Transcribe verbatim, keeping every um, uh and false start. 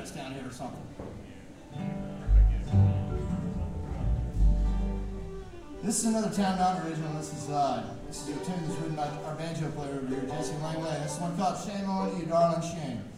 credits down here or something. This is another Town Mountain original. This is uh, this is a tune that's written by our banjo player over here, Jesse Langley. This one called "Shame on You, Darling Shame."